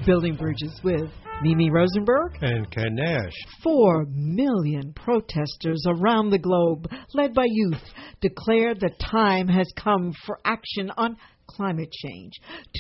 Building Bridges with Mimi Rosenberg and Ken Nash. 4 million protesters around the globe, led by youth, declared the time has come for action on climate change.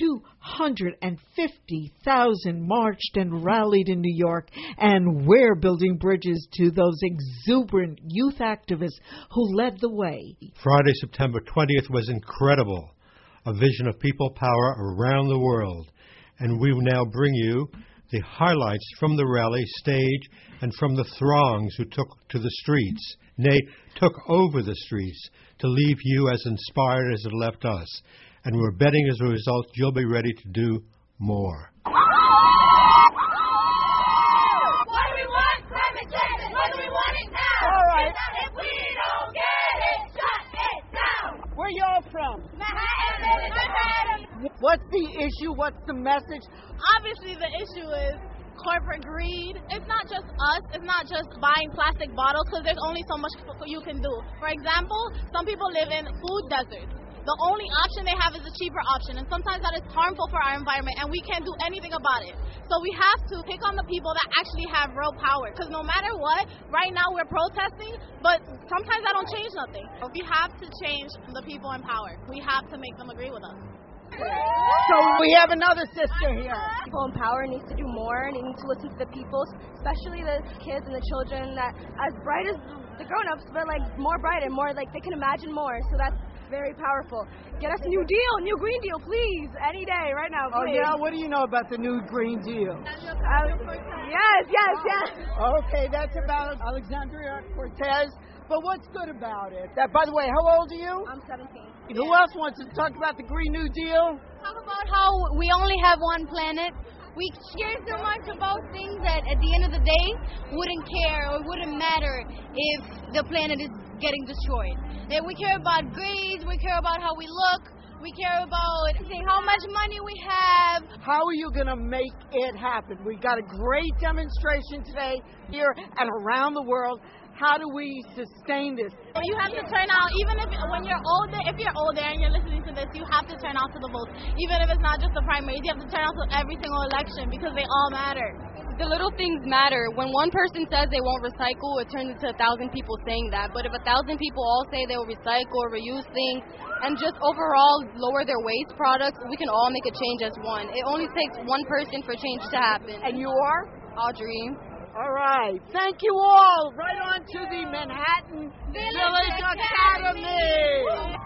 250,000 marched and rallied in New York, and we're building bridges to those exuberant youth activists who led the way. Friday, September 20th was incredible. A vision of people power around the world. And we will now bring you the highlights from the rally stage and from the throngs who took to the streets, nay, took over the streets to leave you as inspired as it left us. And we're betting as a result you'll be ready to do more. What do we want? Climate change. What do we want it now? All right. If we don't get it, shut it down. Where y'all from? Manhattan. What's the issue? What's the message? Obviously, the issue is corporate greed. It's not just us. It's not just buying plastic bottles, because there's only so much you can do. For example, some people live in food deserts. The only option they have is a cheaper option, and sometimes that is harmful for our environment, and we can't do anything about it. So we have to pick on the people that actually have real power, because no matter what, right now we're protesting, but sometimes that don't change nothing. We have to change the people in power. We have to make them agree with us. So we have another sister here. People in power need to do more. They need to listen to the people, especially the kids and the children that as bright as the grown-ups, but like more bright and more like they can imagine more. So that's very powerful. Get us a new deal, new Green Deal, please. Any day, right now, please. Oh, yeah? What do you know about the new Green Deal? Yes. Okay, that's about Alexandria Cortez. But what's good about it? By the way, how old are you? I'm 17. Who else wants to talk about the Green New Deal? Talk about how we only have one planet. We care so much about things that at the end of the day wouldn't care or wouldn't matter if the planet is getting destroyed. And we care about grades, we care about how we look, we care about how much money we have. How are you going to make it happen? We got a great demonstration today here and around the world. How do we sustain this? You have to turn out, even when you're older, if you're older and you're listening to this, you have to turn out to the votes. Even if it's not just the primaries, you have to turn out to every single election because they all matter. The little things matter. When one person says they won't recycle, it turns into 1,000 people saying that. But if 1,000 people all say they will recycle or reuse things and just overall lower their waste products, we can all make a change as one. It only takes one person for change to happen. And you are? Audrey. All right. Thank you all. Right on to the Manhattan Village Academy.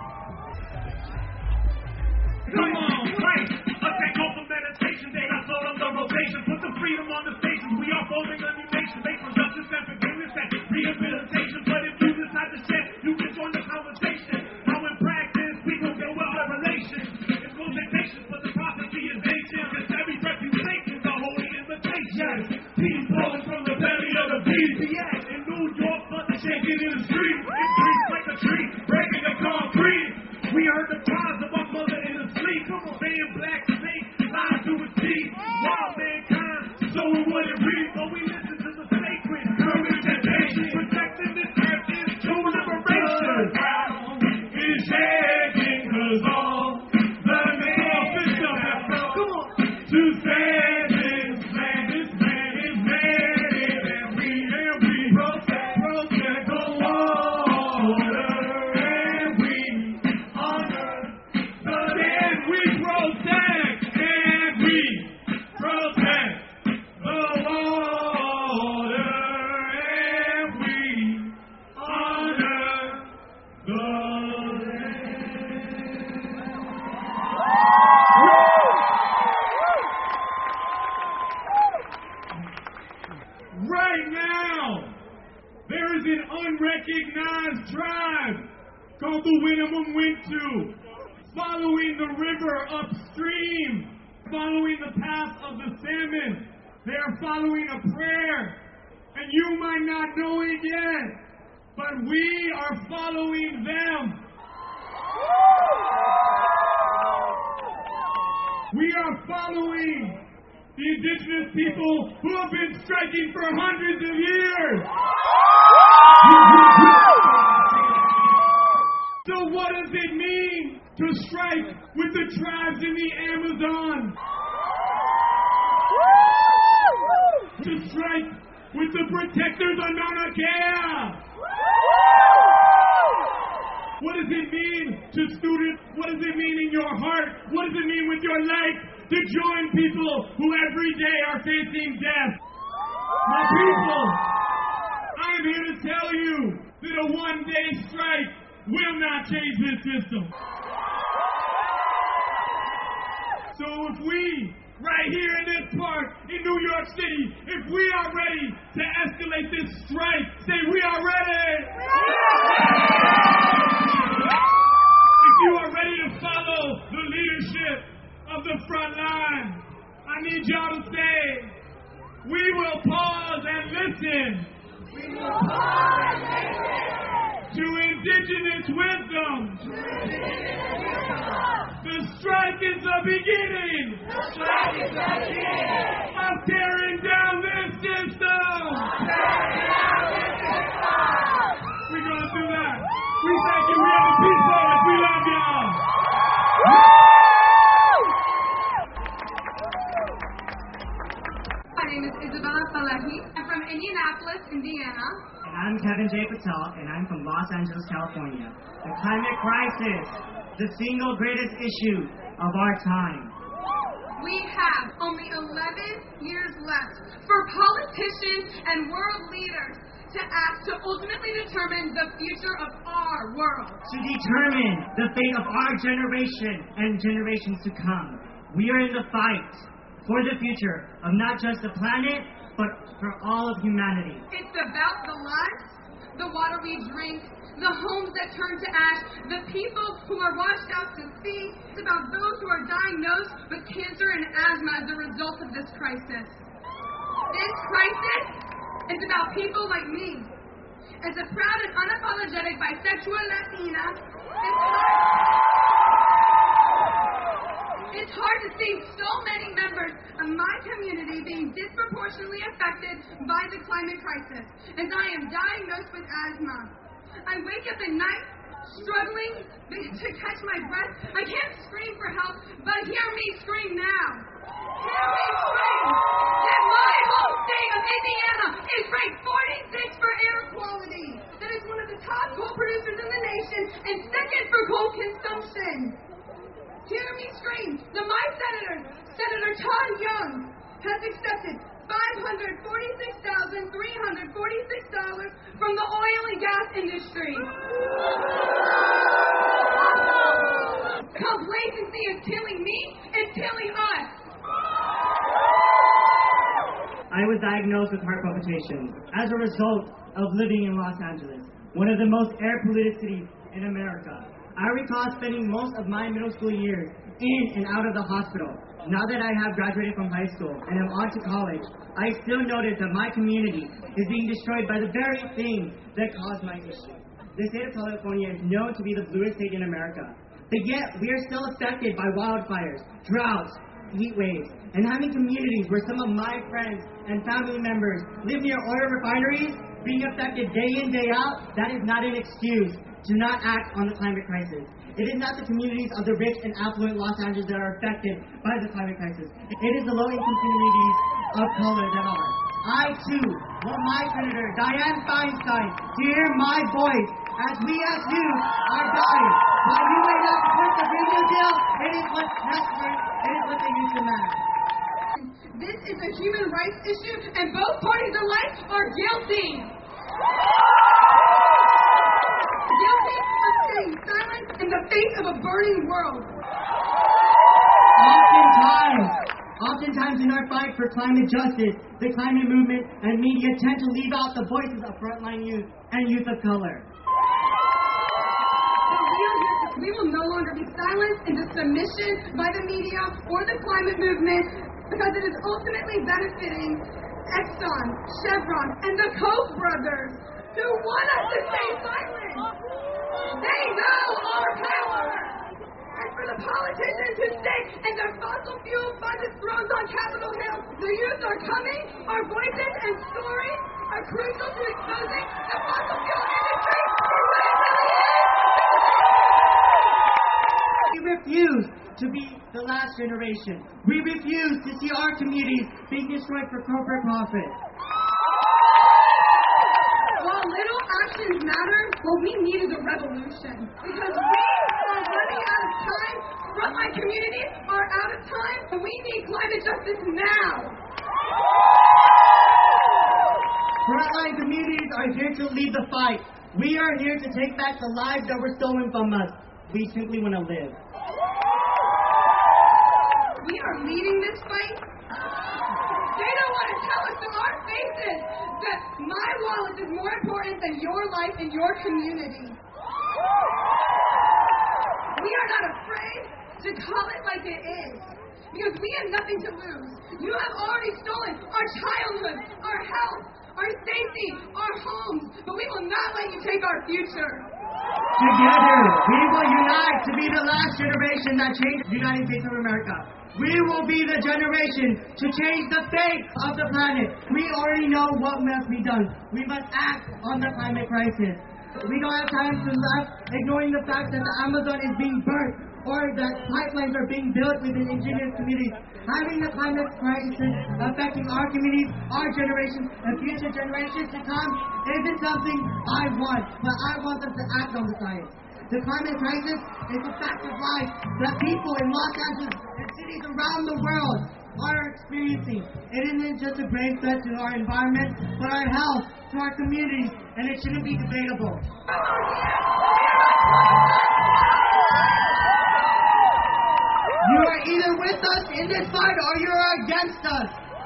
Come on, right. Let's take off the meditation. They got soul on the rotation. Put the freedom on the stations. We are folding a new nation based on justice and forgiveness and rehabilitation. But if you decide to share, you can join the conversation. How in practice we gon' get well our relations. It's gonna take patience, but the prophecy is ancient. Cause every breath you take is a holy invitation. Peace flowing from the belly of the beast. In New York, but the shaking in the street. It breathes like a tree, breaking the concrete. We heard the cries of our mother in the sleep. Saying black snake, lies to his teeth. Wild mankind, so we wouldn't read. But we listen to the sacred courage and patience. Protecting this earth is true liberation. Is shaking cause all the nations have come to stand this land is made. And we protect the water. And we honor the land. We protect and we protect the water. And we honor the land. Right now, there is an unrecognized tribe called the Winnemem Wintu, following the river upstream, following the path of the salmon. They are following a prayer, and you might not know it yet, but we are following them. We are following the indigenous people who have been striking for hundreds of years. So what does it mean to strike with the tribes in the Amazon? with the protectors on Mauna Kea. What does it mean to students? What does it mean in your heart? What does it mean with your life to join people who every day are facing death? My people, I am here to tell you that a one-day strike will not change this system. So if we, right here in this park in New York City, if we are ready to escalate this strike, say we are ready. If you are ready to follow the leadership of the front line, I need y'all to say, we will pause and listen. We will pause and listen to indigenous wisdom. The strike is the beginning. The strike is the beginning of tearing down this system. We're going to do that. We thank you. We are the Peace Poets. We love y'all. My name is Isabella Falehi. I'm from Indianapolis, Indiana. And I'm Kevin J. Patel, and I'm from Los Angeles, California. The climate crisis, the single greatest issue of our time. We have only 11 years left for politicians and world leaders to act to ultimately determine the future of our world. To determine the fate of our generation and generations to come. We are in the fight for the future of not just the planet, but for all of humanity. It's about the lives, the water we drink, the homes that turn to ash, the people who are washed out to sea. It's about those who are diagnosed with cancer and asthma as a result of this crisis. This crisis is about people like me. As a proud and unapologetic bisexual Latina, it's hard to see so many members of my community being disproportionately affected by the climate crisis, as I am diagnosed with asthma. I wake up at night struggling to catch my breath. I can't scream for help, but hear me scream now. Hear me scream that my home state of Indiana is ranked 46 for air quality. That is one of the top coal producers in the nation and second for coal consumption. Hear me scream that my Senator Todd Young, has accepted $546,346 from the oil and gas industry. Complacency is killing me, it's killing us. I was diagnosed with heart palpitations as a result of living in Los Angeles, one of the most air-polluted cities in America. I recall spending most of my middle school years in and out of the hospital. Now that I have graduated from high school and am on to college, I still notice that my community is being destroyed by the very thing that caused my issue. The state of California is known to be the bluest state in America, but yet we are still affected by wildfires, droughts, heat waves, and having communities where some of my friends and family members live near oil refineries being affected day in, day out. That is not an excuse to not act on the climate crisis. It is not the communities of the rich and affluent Los Angeles that are affected by the climate crisis. It is the low-income communities of color that are. I, too, want my Senator, Dianne Feinstein, to hear my voice as we as youth are dying. While you may not support the Green New Deal, it is what's necessary. It is what they use to matter. This is a human rights issue, and both parties alike are guilty. Guilty of staying silent in the face of a burning world. Oftentimes in our fight for climate justice, the climate movement and media tend to leave out the voices of frontline youth and youth of color. We will no longer be silenced into submission by the media or the climate movement because it is ultimately benefiting Exxon, Chevron, and the Koch brothers who want us to stay silent. They know our power. And for the politicians who sit in their fossil fuel budget thrones on Capitol Hill, the youth are coming. Our voices and stories are crucial to exposing the fossil fuel industry for what it really is. We refuse to be the last generation. We refuse to see our communities being destroyed for corporate profit. actions matter, what we need is a revolution. Because we are running out of time, frontline communities are out of time, and we need climate justice now. Frontline communities are here to lead the fight. We are here to take back the lives that were stolen from us. We simply want to live. We are leading this fight. They don't want to tell us to our faces that my wallet is more important than your life and your community. We are not afraid to call it like it is, because we have nothing to lose. You have already stolen our childhood, our health, our safety, our homes, but we will not let you take our future. Together, we will unite to be the last generation that changed the United States of America. We will be the generation to change the fate of the planet. We already know what must be done. We must act on the climate crisis. We don't have time to laugh, ignoring the fact that the Amazon is being burnt or that pipelines are being built within indigenous communities. Having the climate crisis affecting our communities, our generation, and future generations to come isn't something I want, but I want them to act on the science. The climate crisis is a fact of life that people in Los Angeles and cities around the world are experiencing. It isn't just a grave threat to our environment, but our health, to our communities, and it shouldn't be debatable. You are either with us in this fight or you are against us.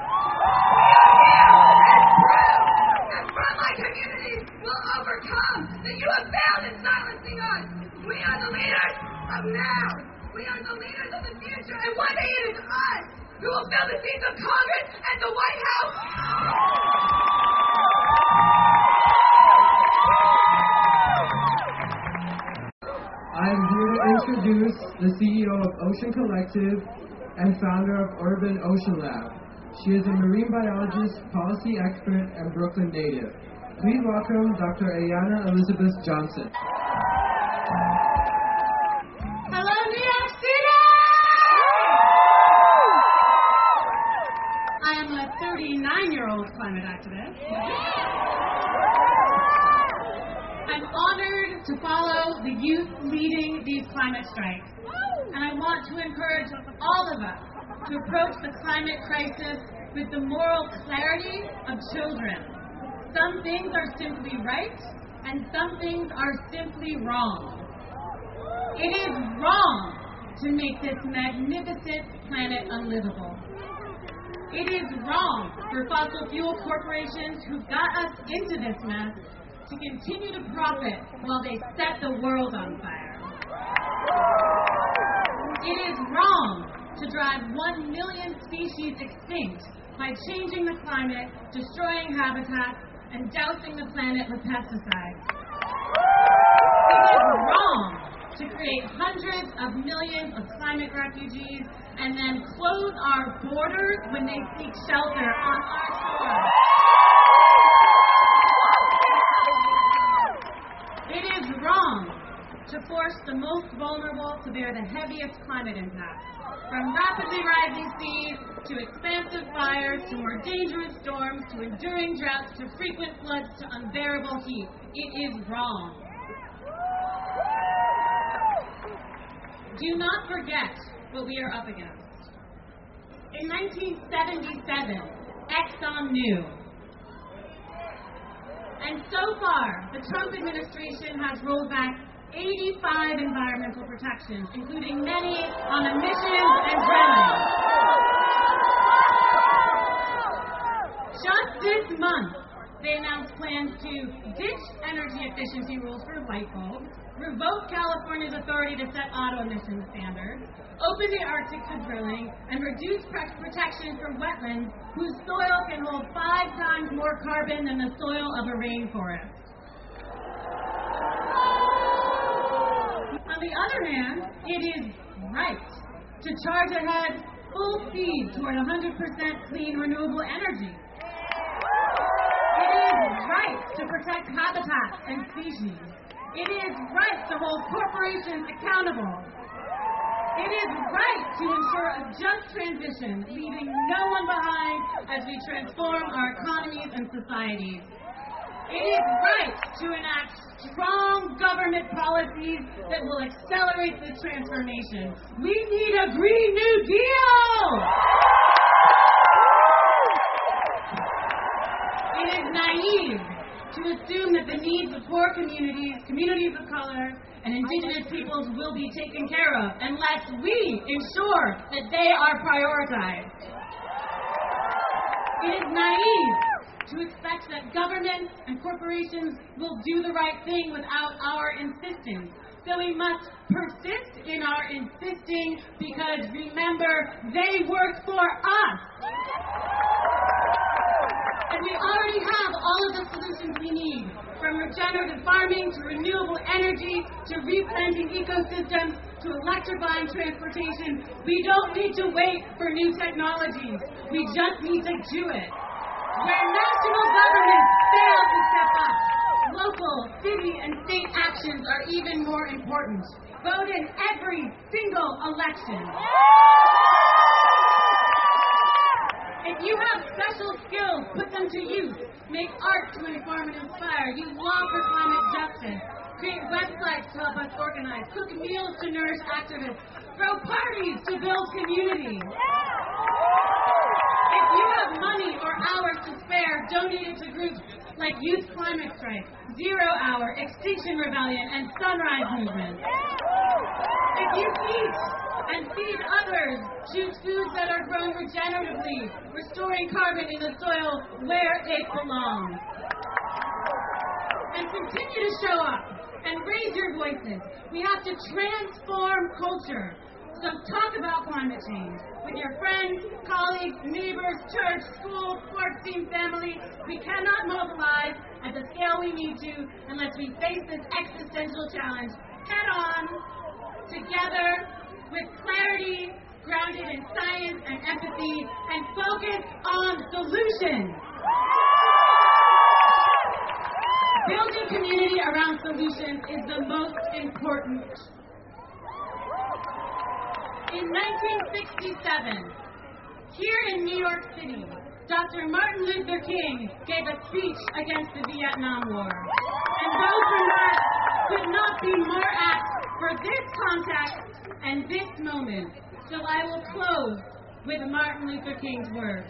And frontline communities will overcome that you have failed in silencing us. We are the leaders of now. We are the leaders of the future. And one day it is us who will fill the seats of Congress and the White House. I am here to introduce the CEO of Ocean Collective and founder of Urban Ocean Lab. She is a marine biologist, policy expert, and Brooklyn native. Please welcome Dr. Ayana Elizabeth Johnson. Hello, New York City! I am a 39-year-old climate activist. I'm honored to follow the youth leading these climate strikes. And I want to encourage all of us to approach the climate crisis with the moral clarity of children. Some things are simply right, and some things are simply wrong. It is wrong to make this magnificent planet unlivable. It is wrong for fossil fuel corporations who got us into this mess to continue to profit while they set the world on fire. It is wrong to drive 1 million species extinct by changing the climate, destroying habitats, and dousing the planet with pesticides. It is wrong to create hundreds of millions of climate refugees and then close our borders when they seek shelter on our shores. It is wrong to force the most vulnerable to bear the heaviest climate impacts, from rapidly rising seas to expansive fires to more dangerous storms to enduring droughts to frequent floods to unbearable heat. It is wrong. Do not forget what we are up against. In 1977, Exxon knew. And so far, the Trump administration has rolled back 85 environmental protections, including many on emissions and drilling. Just this month, they announced plans to ditch energy efficiency rules for light bulbs, revoke California's authority to set auto emission standards, open the Arctic to drilling, and reduce protection for wetlands whose soil can hold 5 times more carbon than the soil of a rainforest. On the other hand, it is right to charge ahead full speed toward 100% clean renewable energy. It is right to protect habitats and species. It is right to hold corporations accountable. It is right to ensure a just transition, leaving no one behind as we transform our economies and societies. It is right to enact strong government policies that will accelerate this transformation. We need a Green New Deal! It is naive to assume that the needs of poor communities, communities of color, and indigenous peoples will be taken care of unless we ensure that they are prioritized. It is naive to expect that governments and corporations will do the right thing without our insistence. So we must persist in our insisting because, remember, they work for us. And we already have all of the solutions we need, from regenerative farming to renewable energy to replanting ecosystems to electrifying transportation. We don't need to wait for new technologies. We just need to do it. Where national governments fail to step up, local, city, and state actions are even more important. Vote in every single election. If you have special skills, put them to use. Make art to inform and inspire. Use law for climate justice. Create websites to help us organize. Cook meals to nourish activists. Throw parties to build community. If you have money or hours to spare, donate it to groups like Youth Climate Strike, Zero Hour, Extinction Rebellion, and Sunrise Movement. If you eat and feed others, choose foods that are grown regeneratively, restoring carbon in the soil where it belongs. And continue to show up and raise your voices. We have to transform culture. So talk about climate change with your friends, colleagues, neighbors, church, school, sports team, family. We cannot mobilize at the scale we need to unless we face this existential challenge head on, together, with clarity, grounded in science and empathy, and focused on solutions. Building community around solutions is the most important. In 1967, here in New York City, Dr. Martin Luther King gave a speech against the Vietnam War. And those remarks could not be more apt for this context and this moment. So I will close with Martin Luther King's words.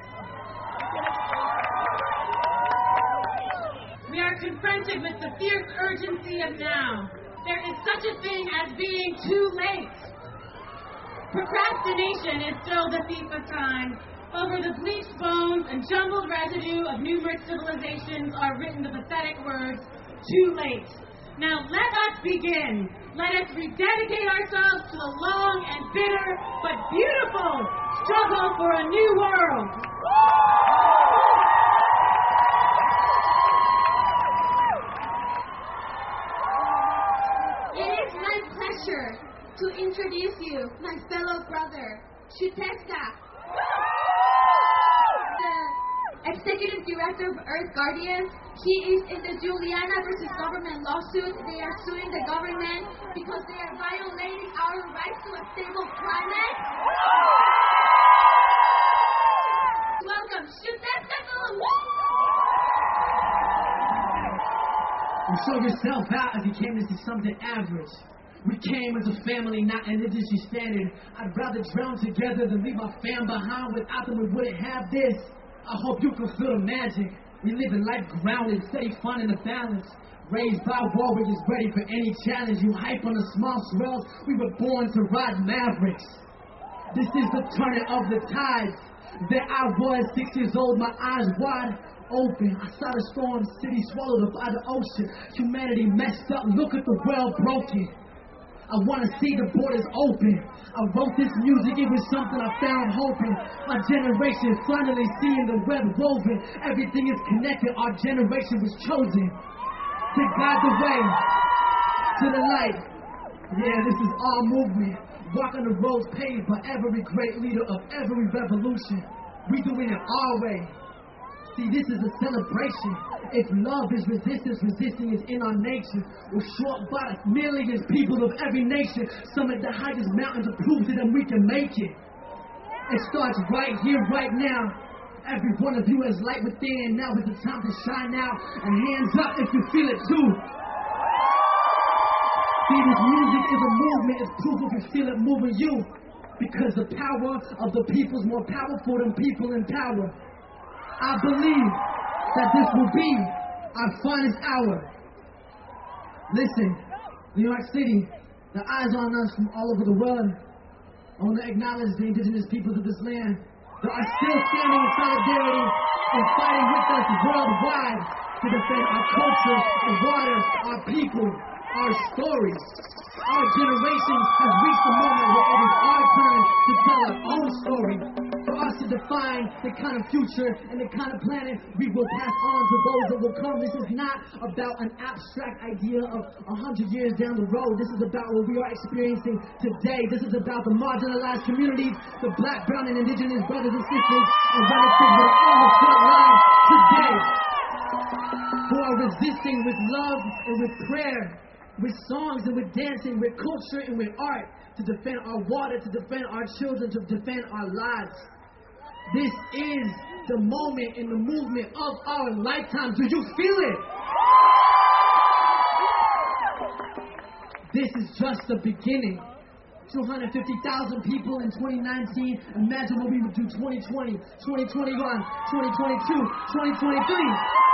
We are confronted with the fierce urgency of now. There is such a thing as being too late. Procrastination is still the thief of time. Over the bleached bones and jumbled residue of numerous civilizations are written the pathetic words, too late. Now let us begin. Let us rededicate ourselves to a long and bitter but beautiful struggle for a new world. It is my pleasure to introduce you, my fellow brother, Shutesta, the Executive Director of Earth Guardians. He is in the Juliana versus government lawsuit. They are suing the government because they are violating our rights to a stable climate. Welcome, Shutesta. You show yourself out as you came to see something average. We came as a family, not an industry standard. I'd rather drown together than leave my fam behind. Without them, we wouldn't have this. I hope you can feel the magic. We live in life grounded, steady, fun in the balance. Raised by warriors, ready for any challenge. You hype on the small swells. We were born to ride mavericks. This is the turning of the tides. There I was, 6 years old, my eyes wide open. I saw the storm, city swallowed up by the ocean. Humanity messed up, look at the world broken. I want to see the borders open. I wrote this music, it was something I found hoping. My generation finally seeing the web woven. Everything is connected, our generation was chosen to guide the way to the light. Yeah, this is our movement. Walk on the roads paved by every great leader of every revolution. We doing it our way. See, this is a celebration. If love is resistance, resisting is in our nature. We're short by millions, people of every nation. Summit the highest mountain to prove to them we can make it. It starts right here, right now. Every one of you has light within. Now is the time to shine out. And hands up if you feel it too. See, this music is a movement. It's proof if you feel it moving you. Because the power of the people is more powerful than people in power. I believe that this will be our finest hour. Listen, New York City, the eyes on us from all over the world. I want to acknowledge the indigenous peoples of this land that are still standing in solidarity and fighting with us worldwide to defend our culture, our water, our people, our stories. Our generation has reached the moment where it is our turn to tell our own story. For us to define the kind of future and the kind of planet we will pass on to those that will come. This is not about an abstract idea of 100 years down the road. This is about what we are experiencing today. This is about the marginalized communities, the black, brown, and indigenous brothers and sisters and relatives that are on the front line today, who are resisting with love and with prayer, with songs and with dancing, with culture and with art, to defend our water, to defend our children, to defend our lives. This is the moment and the movement of our lifetime. Do you feel it? This is just the beginning. 250,000 people in 2019. Imagine what we would do 2020, 2021, 2022, 2023.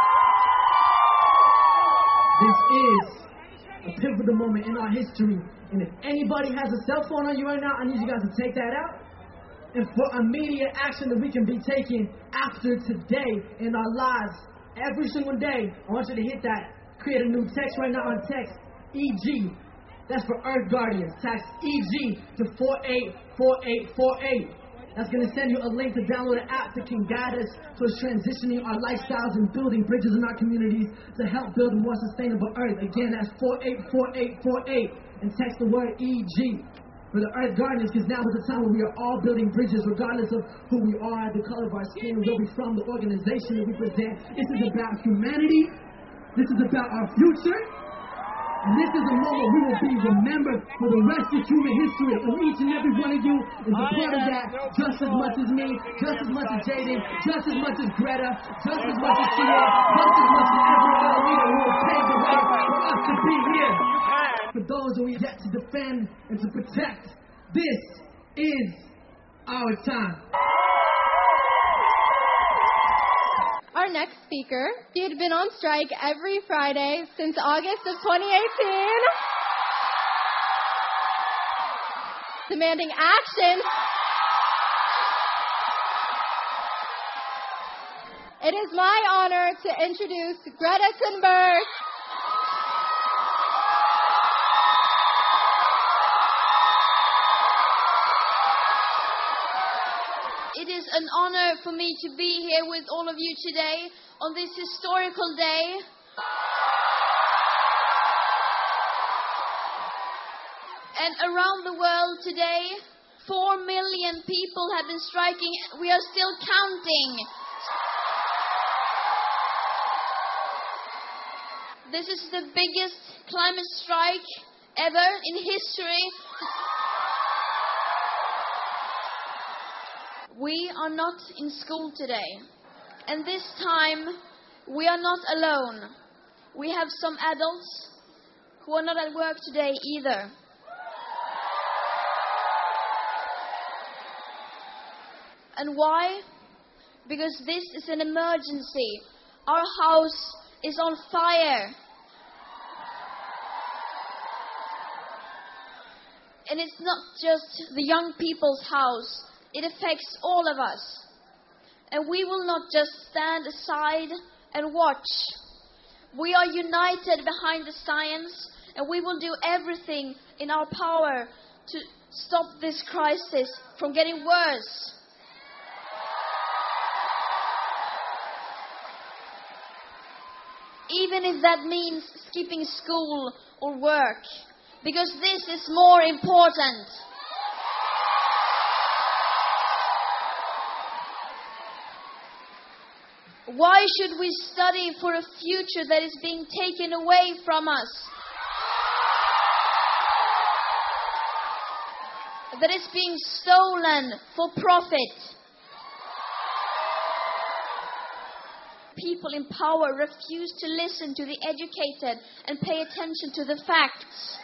This is a pivotal moment in our history. And if anybody has a cell phone on you right now, I need you guys to take that out. And for immediate action that we can be taking after today in our lives, every single day, I want you to hit that. Create a new text right now on text, EG. That's for Earth Guardians. Text EG to 484848. That's going to send you a link to download an app that can guide us towards transitioning our lifestyles and building bridges in our communities to help build a more sustainable Earth. Again, that's 484848. And text the word EG for the Earth Guardians, because now is the time when we are all building bridges, regardless of who we are, the color of our skin, where we're from, the organization that we present. This is about humanity. This is about our future. And this is a moment we will be remembered for the rest of human history. And each and every one of you is a part of that, just as much as me, just as much as Jaden, just as much as Greta, just as much as Sia, just as much as every other leader who will pave the way for us to be here. For those who we get to defend and to protect, this is our time. Our next speaker, she had been on strike every Friday since August of 2018, demanding action. It is my honor to introduce Greta Thunberg. It is an honor for me to be here with all of you today on this historical day. And around the world today, 4 million people have been striking. We are still counting. This is the biggest climate strike ever in history. We are not in school today, and this time we are not alone. We have some adults who are not at work today either. And why? Because this is an emergency. Our house is on fire. And it's not just the young people's house. It affects all of us. And we will not just stand aside and watch. We are united behind the science, and we will do everything in our power to stop this crisis from getting worse. Even if that means skipping school or work, because this is more important. Why should we study for a future that is being taken away from us? That is being stolen for profit? people in power refuse to listen to the educated and pay attention to the facts.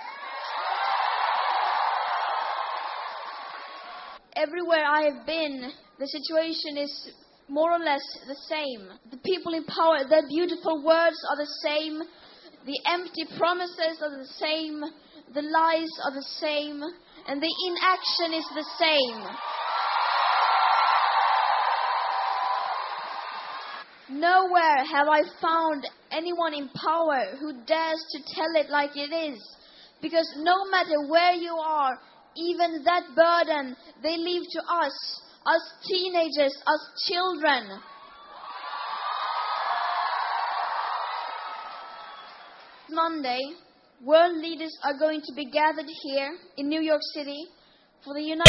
Everywhere I have been, the situation is more or less the same. The people in power, their beautiful words are the same. The empty promises are the same. The lies are the same. And the inaction is the same. Nowhere have I found anyone in power who dares to tell it like it is. Because no matter where you are, even that burden they leave to us teenagers, us children. Monday, world leaders are going to be gathered here in New York City for the United